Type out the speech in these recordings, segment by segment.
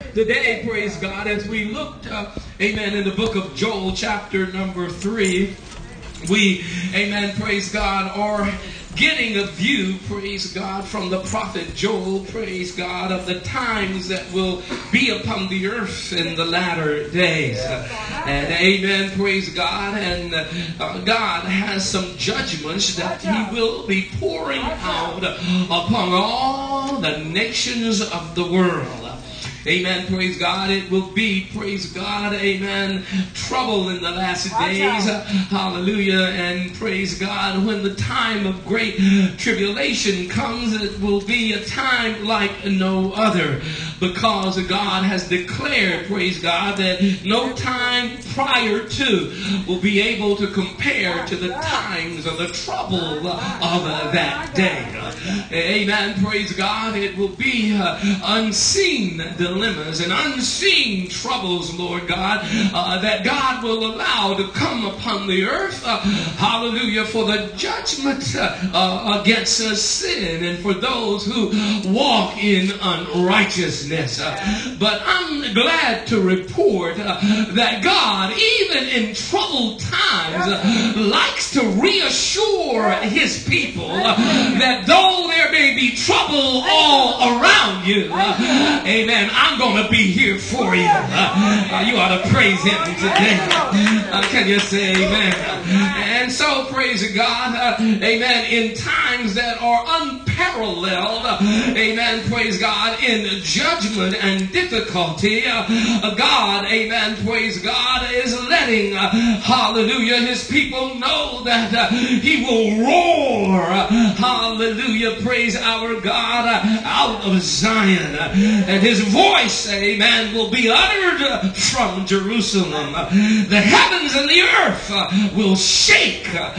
Today, praise God, as we looked, amen, in the book of Joel, chapter number 3, we, amen, praise God, are getting a view, praise God, from the prophet Joel, praise God, of the times that will be upon the earth in the latter days. And amen, praise God, and God has some judgments that He will be pouring out upon all the nations of the world. Amen, praise God. It will be, praise God, amen, trouble in the last days. Hallelujah. And praise God, when the time of great tribulation comes, it will be a time like no other. Because God has declared, praise God, that no time prior to will be able to compare to the times of the trouble of that day. Amen, praise God. It will be unseen dilemmas and unseen troubles, Lord God, that God will allow to come upon the earth. Hallelujah, for the judgment against sin and for those who walk in unrighteousness. But I'm glad to report that God, even in troubled times, likes to reassure His people that though there may be trouble all around you, amen, I'm going to be here for you. You ought to praise Him today. Can you say amen? And so, praise God, amen, in times that are unparalleled, amen, praise God, in judgment and difficulty, God, amen, praise God, is letting, hallelujah, His people know that He will roar, hallelujah, praise our God, out of Zion. And His voice, amen, will be uttered from Jerusalem. The heavens and the earth will shake.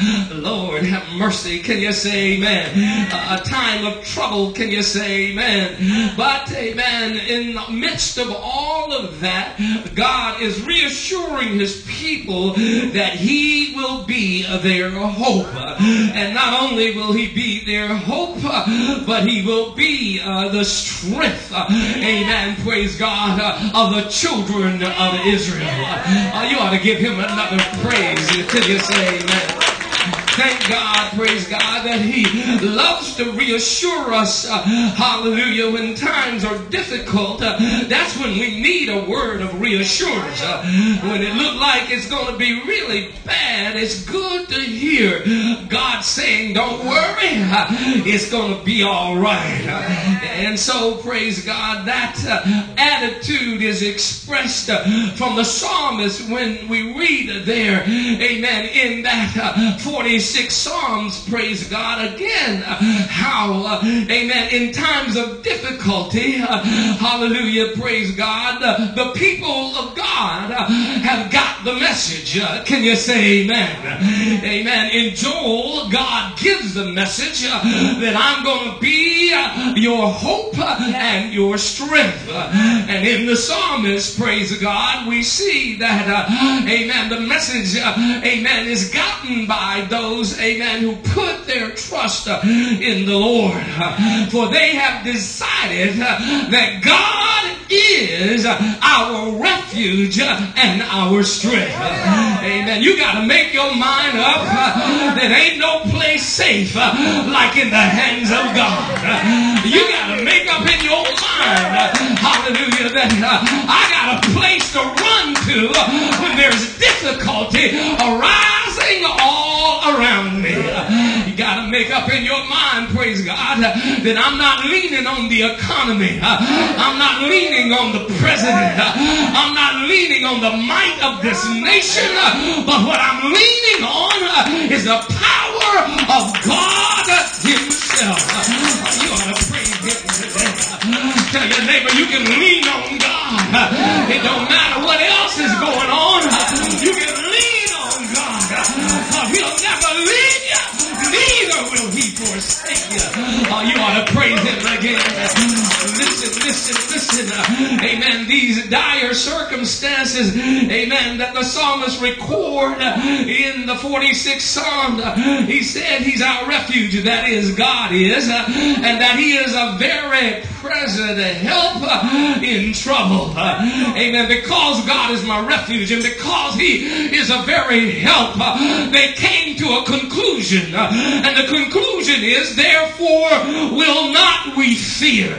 Lord, have mercy. Can you say amen? A time of trouble. Can you say amen? But, amen, in the midst of all of that, God is reassuring His people that He will be their hope. And not only will He be their hope, but He will be the strength, amen, praise God, of the children of Israel. You ought to give Him another praise until you say amen. Thank God, praise God, that He loves to reassure us, hallelujah, when times are difficult. That's when we need a word of reassurance. When it looks like it's going to be really bad, it's good to hear God saying, don't worry, it's going to be all right. And so, praise God, that attitude is expressed from the psalmist when we read there, amen, in that 46 Psalms, praise God, again, how, amen, in times of difficulty, hallelujah, praise God, the people of God have got the message. Can you say amen? Amen. In Joel, God gives the message that I'm going to be your hope and your strength. And in the psalmist, praise God, we see that, amen, the message, amen, is gotten by those, amen, who put their trust in the Lord. For they have decided that God is our refuge and our strength. Amen. You got to make your mind up that ain't no place safe like in the hands of God. You got to make up in your mind, hallelujah, that I got a place to run to when there's difficulty arising all around me. You got to make up in your mind, praise God, that I'm not leaning on the economy. I'm not leaning on the president. I'm not leaning on the might of this nation. But what I'm leaning on is the power of God Himself. You ought to praise Him today. Tell your neighbor you can lean on God. It don't matter what else is going on. You can lean on God. He'll never leave you. Neither will He forsake you. You ought to praise Him again. Listen. Amen. amen, these dire circumstances, amen, that the psalmist record in the 46th Psalm. He said he's our refuge, that is, God is, and that he is a very present help in trouble. Amen. Because God is my refuge and because he is a very help, they came to a conclusion. And the conclusion is, therefore will not we fear.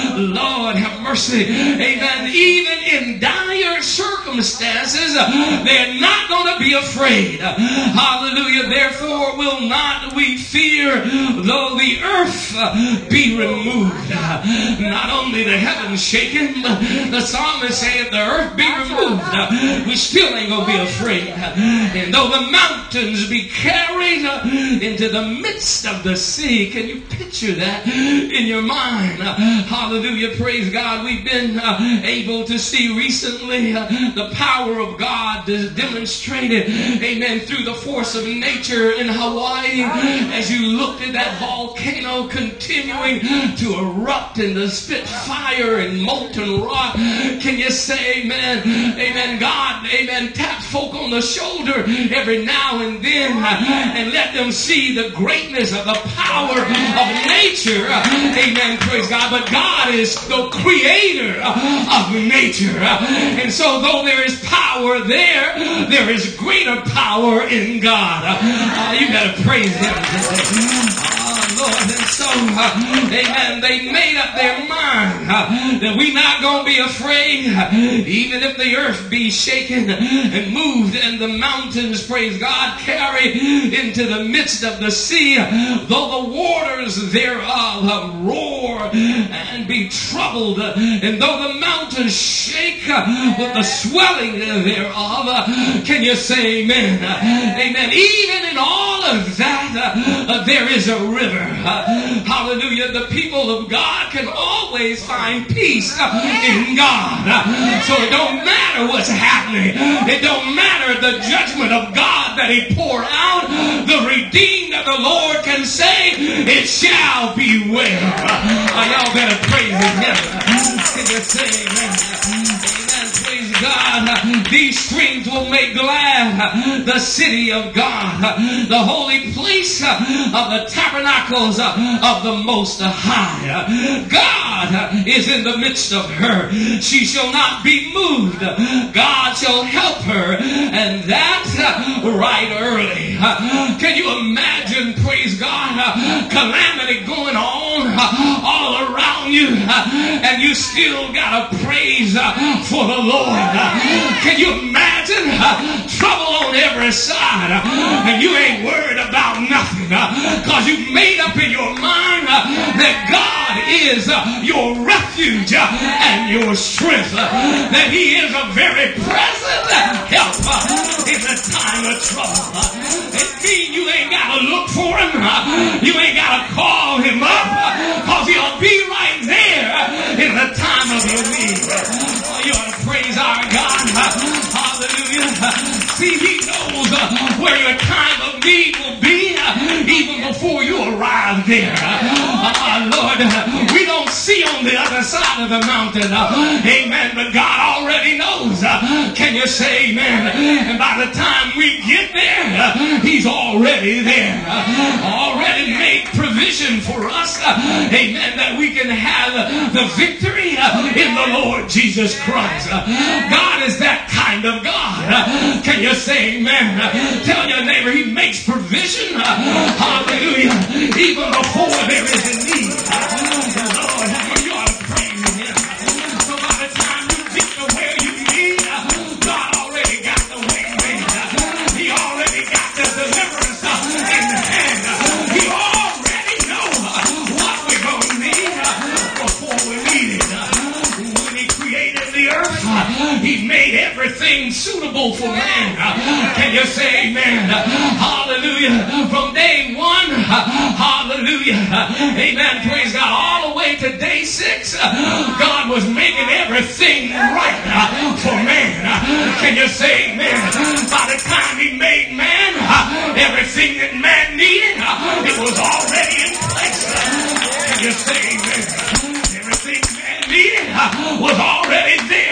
Lord have mercy. Amen. Even in dire circumstances, they're not going to be afraid. Hallelujah. Therefore will not we fear, though the earth be removed. Not only the heavens shaken, but the psalmist said, if the earth be removed, we still ain't going to be afraid. And though the mountains be carried into the midst of the sea. Can you picture that in your mind? Hallelujah. Praise God. We've been able to see recently the power of God is demonstrated, amen, through the force of nature in Hawaii. As you looked at that volcano continuing to erupt and to spit fire and molten rock, can you say amen? Amen. God, amen, taps folk on the shoulder every now and then and let them see the greatness of the power of nature. Amen. Praise God. But God is the creator of nature. And so though there is power there is greater power in God. You got to praise him today. Lord. And so, amen, they made up their mind that we're not going to be afraid, even if the earth be shaken and moved and the mountains, praise God, carry into the midst of the sea, though the waters thereof roar and be troubled, and though the mountains shake with the swelling thereof. Can you say amen? Amen. Even in all of that, there is a river. Hallelujah. The people of God can always find peace in God. So it don't matter what's happening. It don't matter the judgment of God that he poured out. The redeemed of the Lord can say, it shall be well. Y'all better praise him. Can you say amen? Amen. Praise God. These streams will make glad the city of God, the holy place of the tabernacles of the Most High. God is in the midst of her. She shall not be moved. God shall help her, and that right early. Can you imagine, praise God, calamity going on all around you, and you still got to praise for the Lord? Can you imagine trouble on every side, and you ain't worried about nothing because you made up in your mind that God is your refuge and your strength, that he is a very present help in the time of trouble. It means you ain't got to look for him, you ain't got to call him up, because he'll be right there in the time of your need. You ought to praise our God. Hallelujah. See, he knows where your time of need will be even before you arrive there. Lord, we don't see on the other side of the mountain, amen, but God already knows. Can you say amen? And by the time we get there, he's already there, already made provision for us, amen, that we can have the victory in the Lord Jesus Christ. God is that kind of God. Can you say amen? Tell your neighbor he makes provision, hallelujah, even before there is a need. Lord, you ought to praise him. So by the time you get to where you need, God already got the way made. He already got the deliverance in the hand. He already knows what we're going to need before we need it. When he created the earth, he made everything suitable for man. Can you say amen? Hallelujah. From day one, hallelujah, amen, praise God, all the way to day 6, God was making everything right for man. Can you say amen? By the time he made man, everything that man needed, it was already in place. Can you say amen? Everything man needed was already there.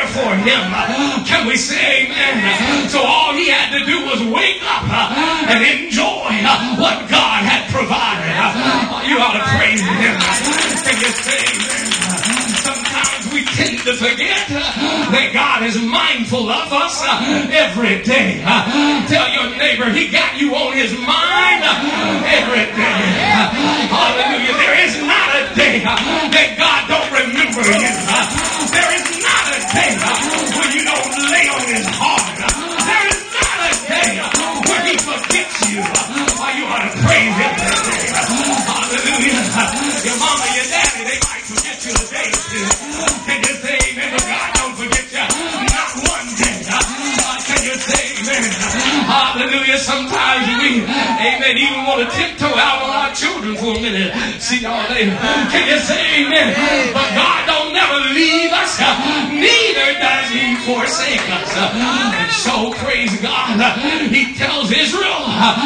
him. Can we say amen? So all he had to do was wake up and enjoy what God had provided. You ought to praise him. Can you say amen? Sometimes we tend to forget that God is mindful of us every day. Tell your neighbor he got you on his mind every day. Hallelujah. There is not a day that God don't remember you. There is not a day when you don't lay on his heart. There is not a day where he forgets you. You ought to praise him today. Hallelujah. Your mama, your daddy, they might forget you a day or two. Can you say amen? But God don't forget you. Not one day. Can you say amen? Hallelujah. Sometimes we, amen, even want to tiptoe out on our children for a minute. See y'all later. Can you say amen? But God don't never leave us. Neither does he forsake us. And so, praise God, he tells Israel,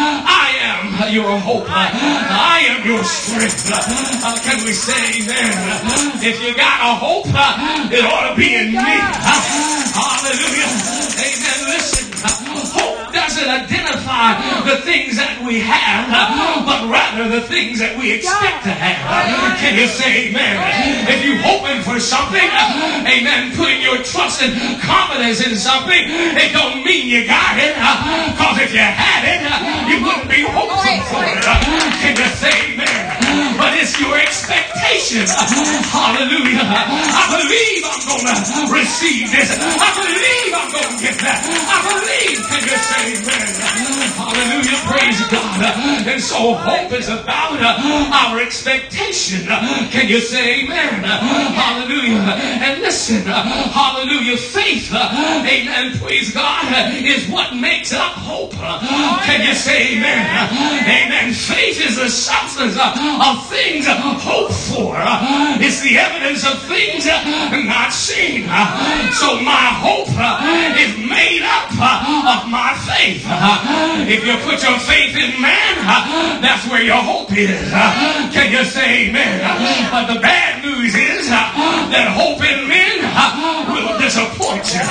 I am your hope. I am your strength. Can we say amen? If you got a hope, it ought to be in me. Hallelujah. Amen. Listen, hope doesn't identify the things that we have, but rather the things that we expect to have. Can you say amen? If you're hoping for something, amen, putting your trust and confidence in something, it don't mean you got it, because if you had it, you wouldn't be hopeful for it. Can you say amen? But it's your expectation. Hallelujah. I believe I'm going to receive this. I believe I'm going to get that. I believe. Can you say amen? Hallelujah. Praise God. And so hope is about our expectation. Can you say amen? Hallelujah. And listen, hallelujah, faith, amen, praise God, is what makes up hope. Can you say amen? Amen. Faith is the substance of things hoped for. It's the evidence of things not seen. So my hope is made up of my faith. If you put your faith in man, that's where your hope is. Can you say amen? But the bad news is that hope in men will disappoint you.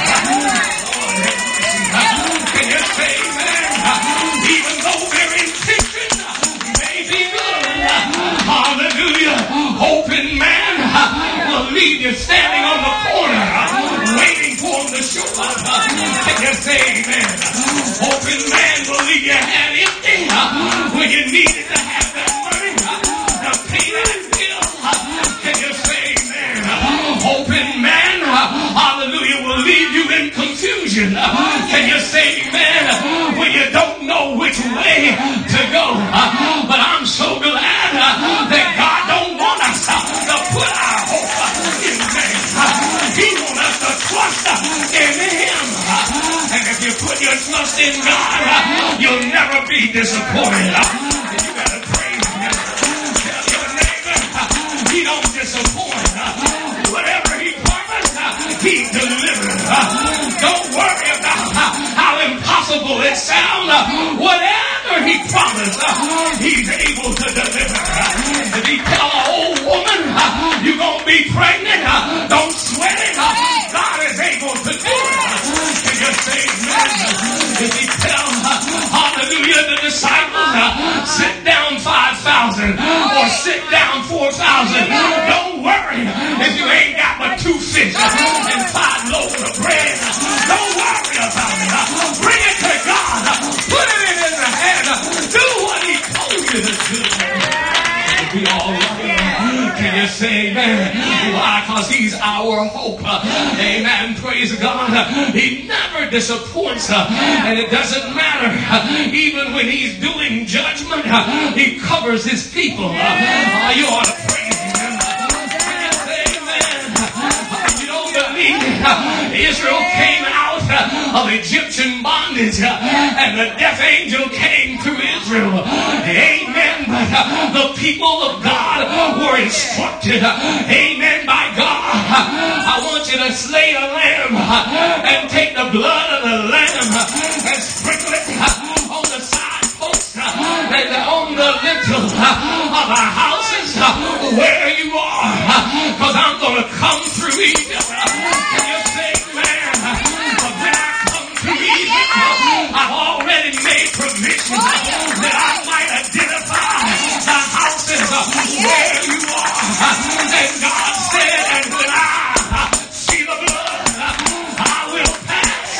Can you say amen? Even though their intention may be good. Hallelujah. Hope in man will leave you standing on the corner waiting for him to show up. Can you say amen? Hope in man will leave your hand empty when you needed to have that money to pay that bill. Can you say amen? Hope in man, hallelujah, will leave you in confusion. Can you say amen? When you don't know which way to go. But I'm so glad that God don't want us to put our hope in man. He wants us to trust in him. And if you put your trust in God, you'll never be disappointed. And you gotta praise him. Tell your neighbor, he don't disappoint. Whatever he promised, he delivered. Don't worry about how impossible it sounds. Whatever he promised, he's able to deliver. If he tell an old woman, you're going to be pregnant, don't sweat it. God is able to do it. Can you say amen? If he tell, hallelujah, the disciples, sit down 5,000 or sit down 4,000, don't worry if you ain't got but 2 fish and 5 loaves of bread. Don't worry about it. Bring it to God. Put it in his hand. Do what he told you to do. It'll be all right. Can you say amen? Why? Because he's our hope. Amen. Praise God. He never disappoints. And it doesn't matter. Even when he's doing judgment, he covers his people. You ought to praise him. Can you say amen? You don't believe Israel came out of Egyptian bondage and the death angel came to Israel. Amen. But the people of God were instructed, amen, by God. I want you to slay a lamb and take the blood of the lamb and sprinkle it on the side post and on the lintel of our houses where you are, because I'm going to come through Egypt. Can you say, man? jurisdiction, that I might identify the houses where you are. And God said, and when I see the blood, I will pass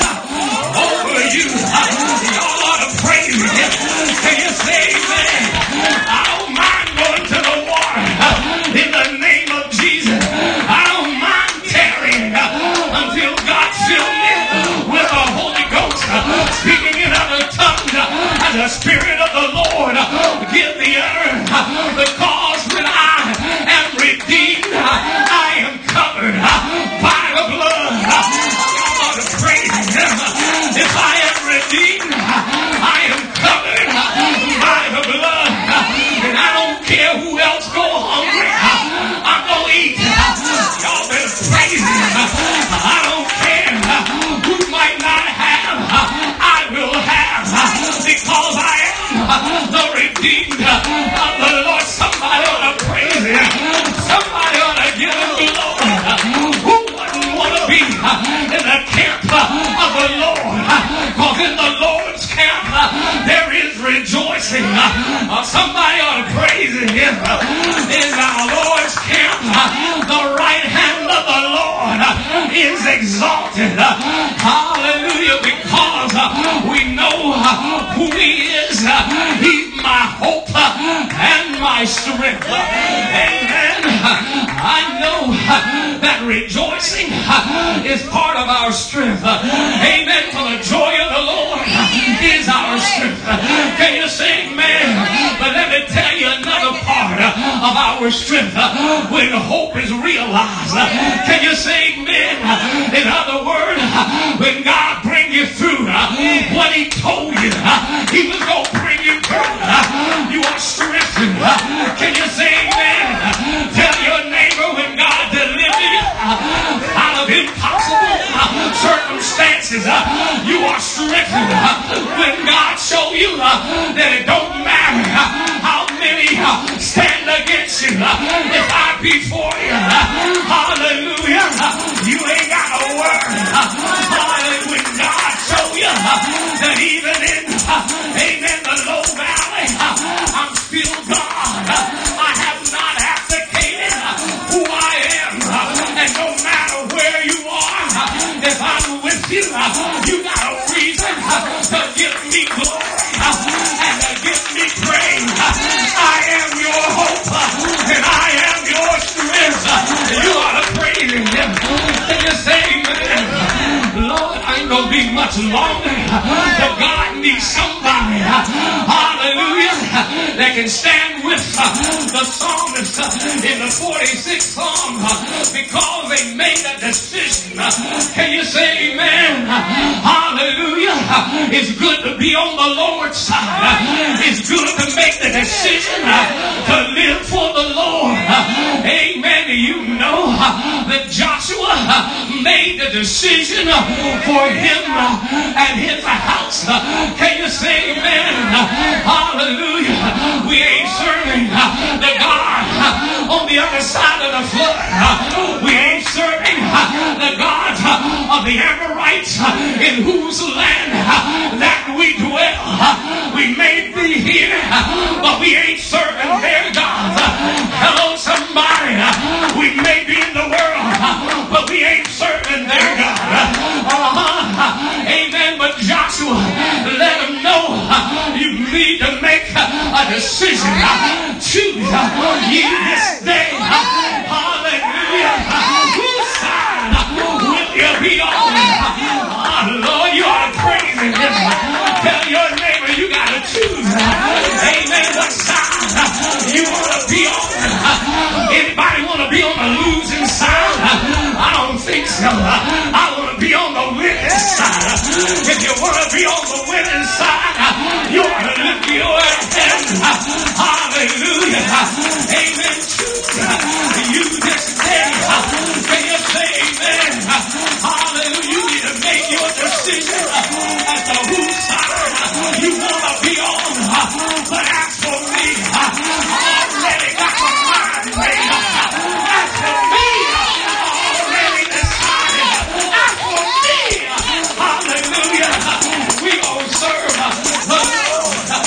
over you. Y'all ought to praise Him. Can you say amen? I don't mind going to the water in the name of Jesus. I don't mind tarrying until God fills me with the Holy Ghost, speaking in other tongues, and the Spirit of the Lord give the earth. Because when I am redeemed, I am covered by the blood. I ought to praise Him. If I am redeemed, I am covered by the blood. And I don't care who else go hungry, I'm going to eat. Y'all better praise Him. I don't care who might not have, I will have, because I am the redeemed of the Lord. Somebody ought to praise Him. Somebody ought to give Him glory. Who wouldn't want to be in the camp of the Lord? Because in the Lord's camp there is rejoicing. Somebody ought to praise Him. In our Lord's camp, the right hand of the Lord is exalted. Hallelujah. Because we know who He is. He's my hope and my strength. Amen. I know that rejoicing is part of our strength. Amen. For the joy of the Lord is our strength. Can you say amen? But let me tell you another part of our strength when hope is realized. Can you say amen? In other words, when God brings you through what He told you He was going to bring you through, you are strengthened. Can you say amen? Tell your neighbor, when God delivered you out of impossible circumstances, you are strengthened. When God showed you that it don't matter how many stand against you, if I be for you, hallelujah, you ain't got to worry. When God showed you that even in, amen, the low valley, I'm still God. I have not abdicated who I am. And no matter where you are, if I'm with you, you got a reason to give me glory and to give me praise. I am your hope and I am your strength. You ought to praise Him. Can you say amen? Lord, I ain't gonna be much longer, but God needs somebody, hallelujah, that can stand with the psalmist in the 46th Psalm, because they made a decision. Can you say amen? Hallelujah. It's good to be on the Lord's side. It's good to make the decision to live for the Lord. Amen. You know that Joshua made the decision for him and his house. Can you say amen? Hallelujah. We ain't serving the God on the other side of the flood. We ain't serving the God of the Amorites in whose land that we dwell. We may be here, but we ain't serving their God. Hello, somebody. We may be in the world, but we ain't serving their God. Amen. But Joshua, let them know you need to make a decision. Choose ye this day. Hallelujah. Whose side will you be on? Lord, you are praising Him. Tell your neighbor you got to choose. Amen. What side you want to be on? Anybody want to be on the losing side? I don't think so. I want to be on the winning side. If you want to be on the winning side, you ought to lift your hand. Hallelujah. Amen. Choose you this day. Can you say amen? Hallelujah. You need to make your decision as to whose side you want to be on. But as for me, I already got my mind made up. As for me, I already decided. As for me, hallelujah, we gonna serve the Lord.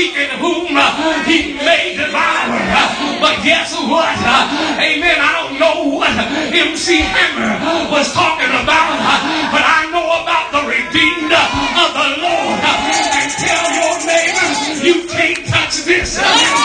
seeking whom he may devour. But guess what? Amen. I don't know what MC Hammer was talking about, but I know about the redeemed of the Lord. And tell your neighbor, you can't touch this.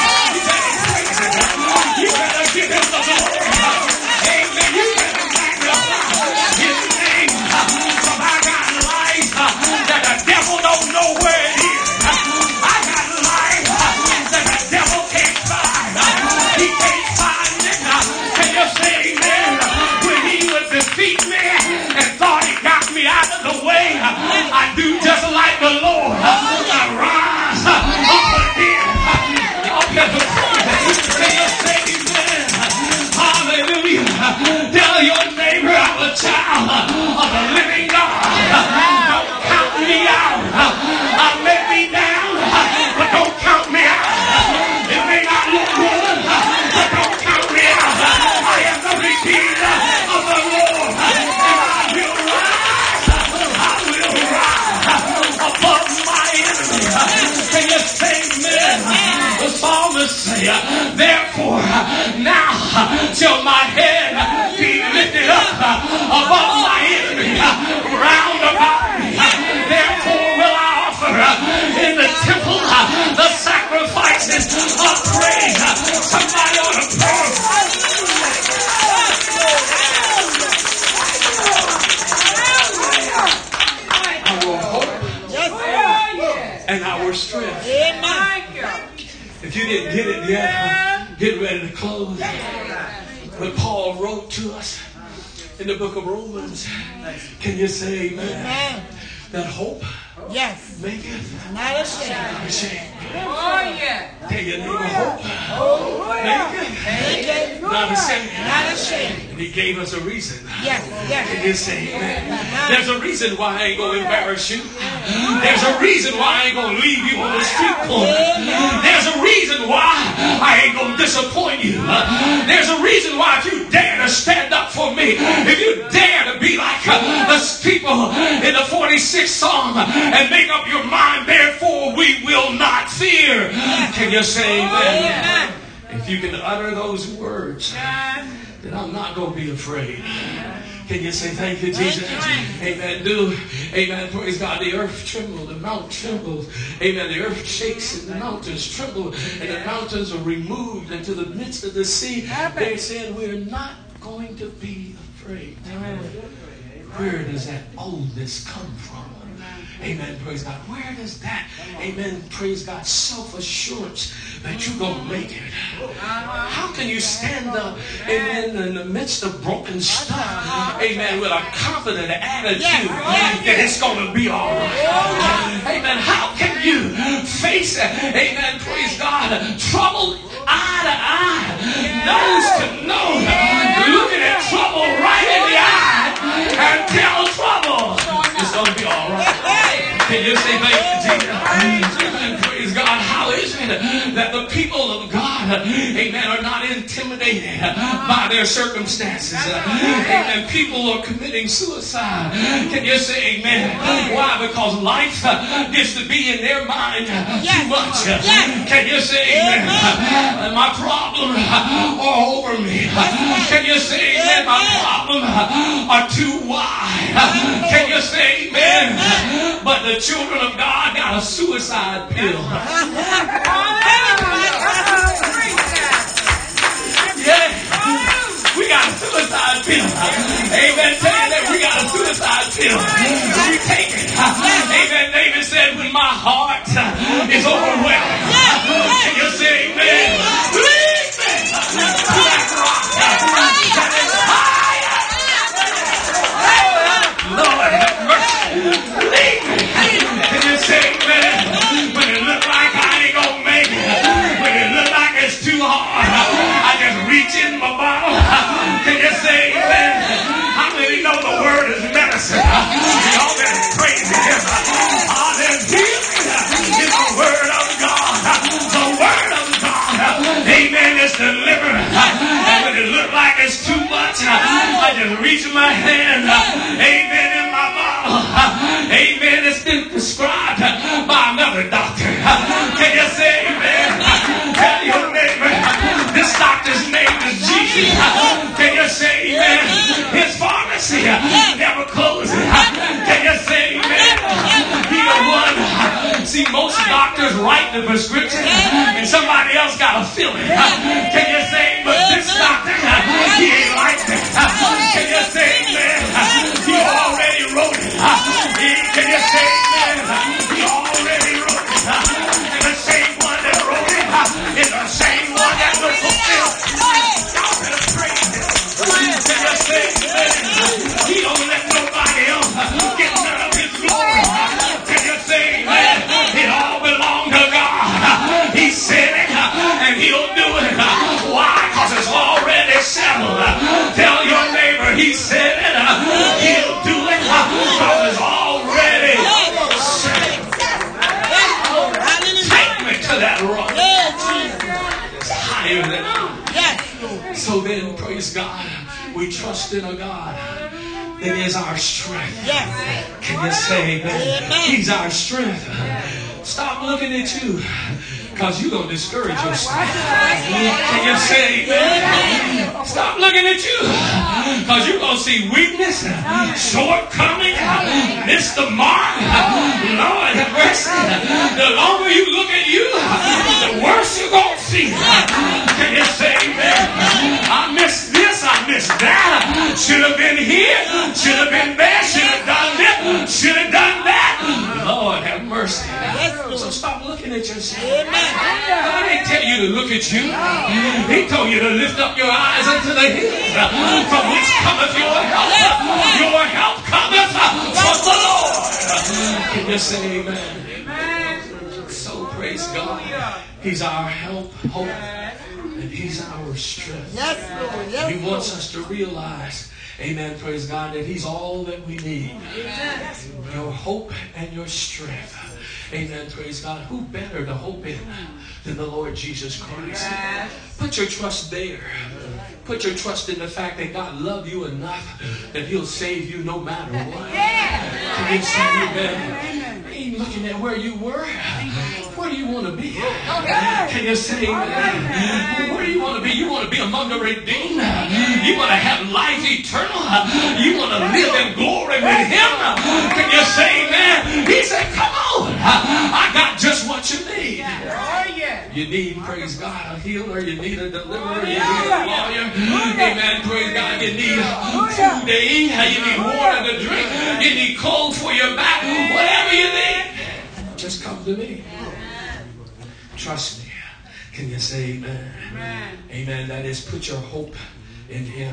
You better give him the glory. Amen. You better magnify his name. For I got life that the devil don't know where it is. I got life that the devil can't find. He can't find it. Can you say amen? When he would defeat me and thought he got me out of the way, I do just like the Lord. I rise up again. Y'all better say amen. Hallelujah. Tell your neighbor I'm a child of the living God. Don't count me out. I may be down, but don't count me out. It may not look good, but don't count me out. I am the redeemed of the Lord, and I will rise above my enemy. Can you say amen? The psalmist say, therefore now shall my head be lifted up above my enemy round about me. Therefore will I offer in the temple the sacrifices of praise. Somebody ought to pray. Our hope and our strength. If you didn't get it yet, get ready to close. But Paul wrote to us in the book of Romans. Can you say amen? That hope maketh Not ashamed. ashamed. Oh, yeah. Tell your neighbor hope maketh not ashamed. Not ashamed. And he gave us a reason. Yes. Can you say amen? There's a reason why I ain't going to embarrass you. There's a reason why I ain't going to leave you on the street corner. There's a reason why I ain't going to disappoint you. There's a reason why if you dare to stand up for me, if you dare to be like the people in the 46th Psalm and make up your mind, therefore we will not fear. Can you say amen? If you can utter those words, then I'm not going to be afraid. Can you say thank you, Jesus? Amen. Amen. Praise God. The earth trembled, the mount trembles. Amen. The earth shakes and the mountains tremble, and the mountains are removed into the midst of the sea. They said, we're not going to be afraid. Where does that boldness come from? Amen, praise God. Where does that, amen, praise God, self-assurance that you're going to make it? How can you stand up, amen, in the midst of broken stuff, amen, with a confident attitude that it's going to be all right? Amen, how can you face, amen, praise God, trouble eye to eye, nose to nose, looking at trouble right in the eye and tell trouble it's going to be all right? Can you say thank you, Jesus? Amen. Praise God. How is it that the people of God, amen, are not intimidated by their circumstances? Amen. People are committing suicide. Can you say amen? Why? Because life gets to be in their mind too much. Can you say amen? My problems are over me. Can you say amen? My problems are too wide. Can you say amen? But the children of God got a suicide pill. Yeah, we got a suicide pill. Amen. Tell you that we got a suicide pill. We take it. Amen. David said, when my heart is overwhelmed, can you say amen? Lead me to that rock that is higher. Lord have mercy. Lead me. Can you say amen? When it look like I ain't gonna make it, when it look like it's too hard, I just reach in my bottle. Can you say amen? How many know the word is medicine? Y'all better praise him. Hallelujah. It's the word of God. The word of God. Amen. It's deliverance. And when it look like it's too much, I just reach my hand. Amen. In my bottle. Amen. It's been prescribed by another doctor. Can you say write the prescription and somebody else got to fill it. Can you say, but this doctor, he ain't like that. Can you say, man, he already wrote it. Can you say, man, he already wrote it. And the same one that wrote it is the same one that will fulfill. Y'all better praise him. Can you say, man, he don't let nobody else get none of his glory. Can you say, man, it all belongs to God. He said it and he'll do it. Why? Because it's already settled. Tell your neighbor he said it. He'll do it because it's already settled. Take me to that rock. It's higher than I. So then, praise God, we trust in a God that is our strength. Can you say that? He's our strength. Stop looking at you, because you're going to discourage yourself. Can you say amen? Stop looking at you, because you're going to see weakness, shortcoming, miss the mark. Lord have mercy. The longer you look at you, the worse you're going to see. Can you say amen? I missed this, I missed that. Should have been here, should have been there, should have done this, should have done that. Lord have mercy. So stop looking at yourself. God didn't tell you to look at you. He told you to lift up your eyes unto the hills from which cometh your help. Your help cometh from the Lord. Can you say amen? So praise God. He's our help, hope, and He's our strength. He wants us to realize, amen, praise God, that He's all that we need. Your hope and your strength. Amen, praise God. Who better to hope in than the Lord Jesus Christ? Put your trust there. Put your trust in the fact that God loved you enough that He'll save you no matter what. Can you say amen? He ain't looking at where you were. Where do you want to be? Can you say amen? Where do you want to be? You want to be among the redeemed? You want to have life eternal? You want to live in glory with Him? Can you say amen? He said, come on. I got just what you need. You need, praise God, a healer. You need a deliverer. You need a lawyer. Amen, praise God. You need food to eat. You need water to drink. You need clothes for your back. Whatever you need, just come to me. Trust me. Can you say amen? Amen. That is, put your hope in Him.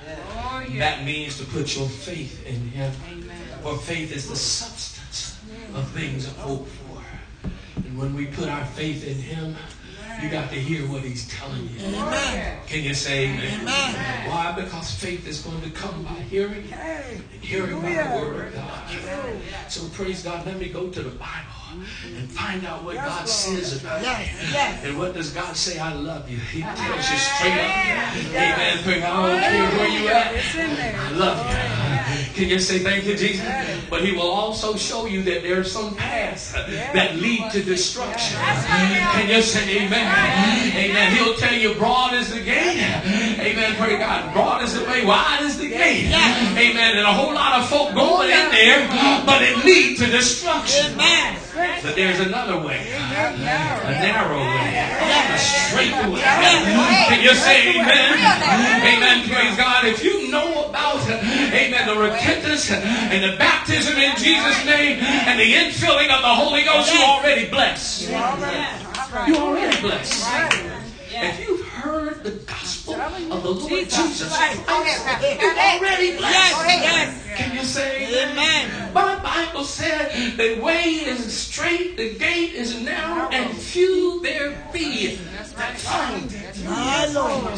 That means to put your faith in Him. For faith is the substance of things hoped for. And when we put our faith in Him, you got to hear what He's telling you. Can you say amen? Why? Because faith is going to come by hearing, and hearing by the Word of God. So praise God, let me go to the Bible and find out what God says about you. And what does God say? I love you. He tells you straight up. Amen. I don't care where you at. I love you. Can you say thank you, Jesus? But He will also show you that there are some paths that lead to destruction. Can you say amen? Amen. He'll tell you broad is the gate. Amen. Praise God. Broad is the way. Wide is the gate. Amen. And a whole lot of folk going in there, but it leads to destruction. But there's another way. A narrow way. A straight way. Can you say amen? Amen. Praise God. If you know about, amen, the repentance and the baptism in Jesus' name and the infilling of the Holy Ghost, you're already blessed. You're already blessed. If you've heard the gospel of the Lord Jesus Christ, you're already blessed. Can you say amen? My Bible said the way is straight, the gate is narrow, and few there be that find it. My Lord.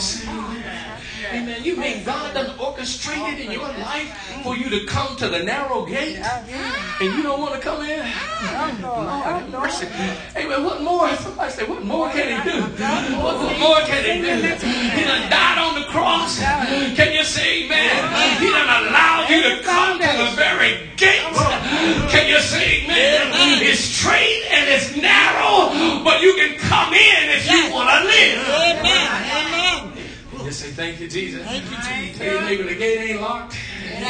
Amen. You mean God done orchestrated in your life for you to come to the narrow gate and you don't want to come in? Lord have mercy. Amen. What more? Somebody say, what more can He do? What more can He do? He done died on the cross. Can you say amen? He done allowed you to come to the very gate. Can you say amen? It's straight and it's narrow, but you can come in if you want to live. Amen. Just say thank you, Jesus. Thank you, Jesus. Tell your neighbor the gate ain't locked.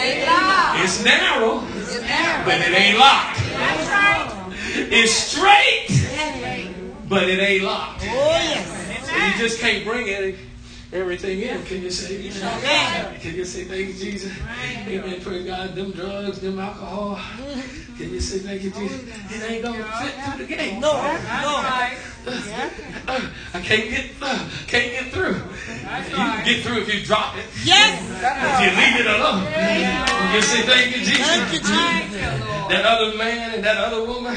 It's narrow, but it ain't locked. It's straight, but it ain't locked. Oh, yes. So you just can't bring everything in. Can you say amen? Can you say thank you, Jesus? Amen. Praise God. Them drugs, them alcohol. Can you say thank you, Jesus? It ain't gonna fit through the gate. No. I can't get through. You can get through if you drop it. Yes. If you leave it alone. Can you say thank you, Jesus? Thank you, Jesus. That other man and that other woman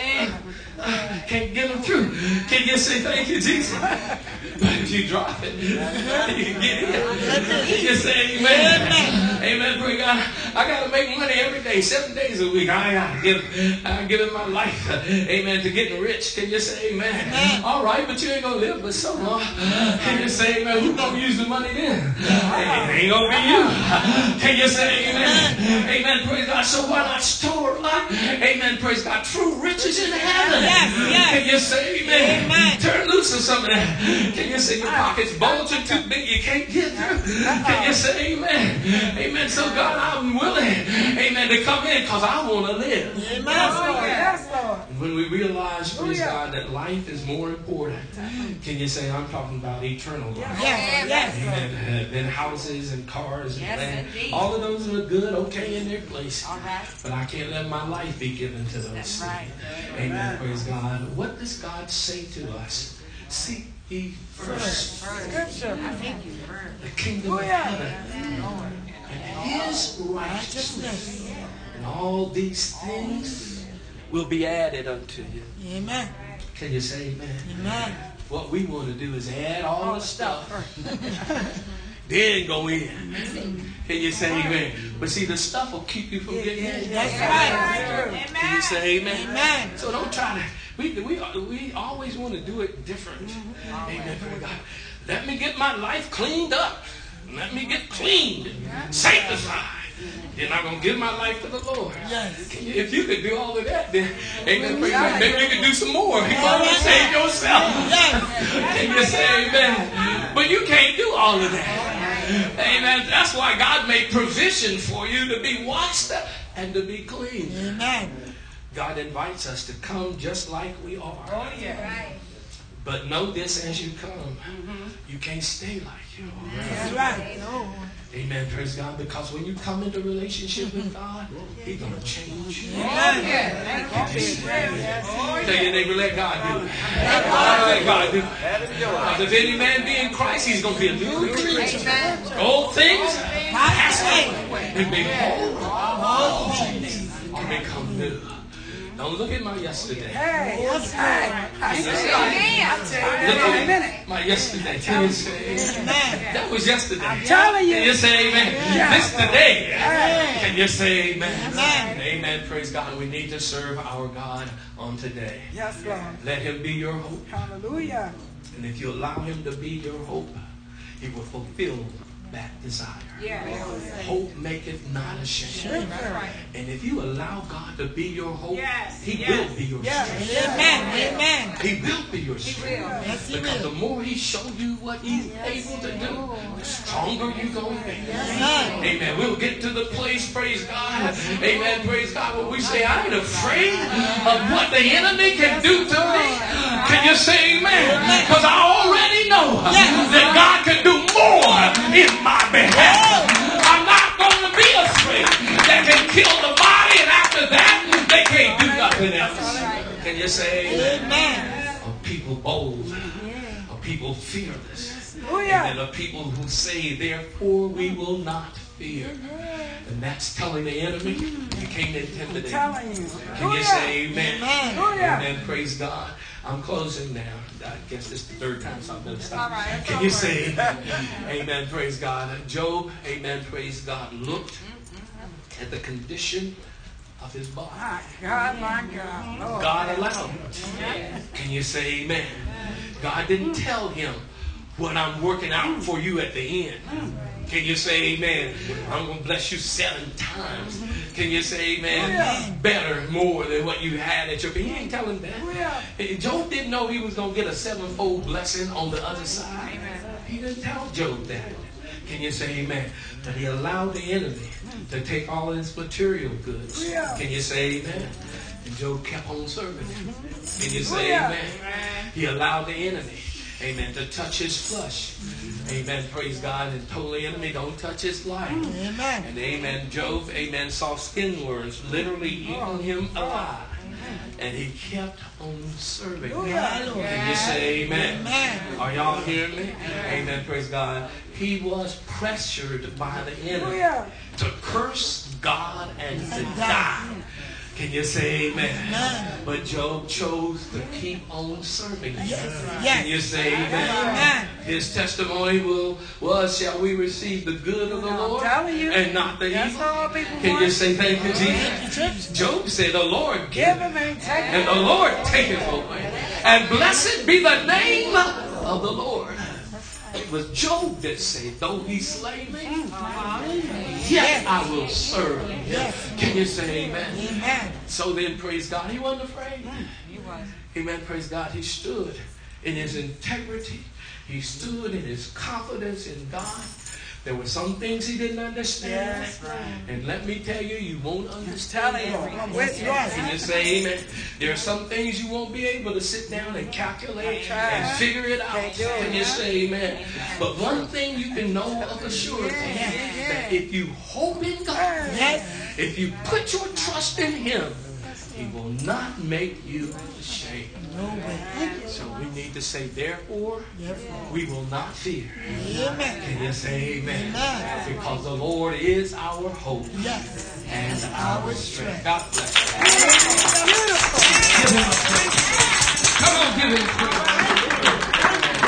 can't get them through. Can you say thank you, Jesus? But if you drop it, you can get in. Can you say amen? Amen. Praise God. I got to make money every day, 7 days a week. I give it my life, amen, to getting rich. Can you say amen? All right, but you ain't going to live but so long. Can you say amen? Who's going to use the money then? It ain't going to be you. Can you say amen? Amen. Praise God. So why not store up, amen, praise God, true riches in heaven? Can you say amen? Turn loose of some of that. Can you say your pockets bulging too big you can't get through? Can you say amen? Amen. So God, I'm willing, amen, to come in because I want to live. Amen. Yes, Lord. When we realize, praise God, that life is more important, can you say, I'm talking about eternal life? Yes. Amen. Than houses and cars and land. All of those are good, okay, in their place. But I can't let my life be given to those things. Amen. Praise God. What does God say to us? Seek ye first the kingdom of heaven and His righteousness, and all these things will be added unto you. Amen. Can you say amen? Amen. What we want to do is add all the stuff, then go in. Can you say amen? But see, the stuff will keep you from getting in. That's right. Can you say amen? Amen. So don't try to. We always want to do it different. Amen. Praise God. Let me get my life cleaned up. Let me get cleaned, sanctified. Then I'm going to give my life to the Lord. Yes. If you could do all of that, then amen. Praise God. Maybe you could do some more. You want to save yourself. Can you say amen? But you can't do all of that. Amen. That's why God made provision for you to be washed and to be clean. Amen. God invites us to come just like we are. Oh, yeah. Right. But know this as you come. You can't stay like you are. That's right. No. Amen. Praise God. Because when you come into relationship with God, He's going to change you. Oh, yeah. Thank you. Tell your neighbor, let God do it. Let God do it. Because if any man be in Christ, he's going to be a new creature. Old things pass away. And behold, all things are become new. Don't look at my yesterday. Hey, yes, Look at my yesterday. Can you say amen? That was yesterday. I'm telling you. Can you say amen? This today. Hey. Can you say amen? Amen. Amen. Praise God. We need to serve our God on today. Yes, Lord. Let Him be your hope. Hallelujah. And if you allow Him to be your hope, He will fulfill that desire. Hope maketh not ashamed. And if you allow God to be your hope, He will be your strength. Amen. He will be your strength. Yes, He Because will. the more He shows you what He's able to do, the stronger you're going to be. Amen. Amen. We'll get to the place, praise God. Amen. Praise God. Where we say, I ain't afraid of what the enemy can do to me. Can you say amen? Because I already know that God can do more in my behalf. I'm not going to be afraid. That can kill the body, and after that, they can't do nothing else. Can you say amen? Are people bold? Are people fearless? And are people who say, therefore we will not fear. And that's telling the enemy, you can't intimidate. Can you say amen? Amen. Praise God. I'm closing now. I guess this is the third time, so I'm going to stop. Can you say amen? Amen. Praise God. Job, amen. Praise God, looked at the condition of his body. God, my God. Lord. God allowed it. Can you say amen? God didn't tell him what I'm working out for you at the end. Can you say amen? I'm going to bless you 7 times. Can you say amen? Better, more than what you had at your feet. He ain't telling that. Job didn't know he was going to get a 7-fold blessing on the other side. He didn't tell Job that. Can you say amen? But he allowed the enemy to take all his material goods. Can you say amen? And Job kept on serving him. And you say, amen. He allowed the enemy, amen, to touch his flesh. Amen. Praise God. And told the enemy, don't touch his life. Amen. And amen. Job, amen, saw skin worms literally eating him alive. And he kept on serving. Can you say amen? Amen. Are y'all hearing me? Amen. Praise God. He was pressured by the enemy to curse God and to die. Can you say amen? But Job chose to keep on serving him. Can you say amen? His testimony was, shall we receive the good of the Lord and not the evil? Can you say thank you, Jesus? Job said, the Lord giveth and the Lord taketh away. And blessed be the name of the Lord. It was Job that said, though he slay me, yet I will serve him. Can you say amen? Amen. So then, praise God, he wasn't afraid. Amen, praise God. He stood in his integrity. He stood in his confidence in God. There were some things he didn't understand. And let me tell you, you won't understand everything. Can you say amen? There are some things you won't be able to sit down and calculate and figure it out. Can you say amen? But one thing you can know of a surety, that if you hope in God, if you put your trust in Him, He will not make you ashamed. So we need to say, therefore, we will not fear. Can you say amen? Because the Lord is our hope and our strength. God bless you. Come on, give Him praise.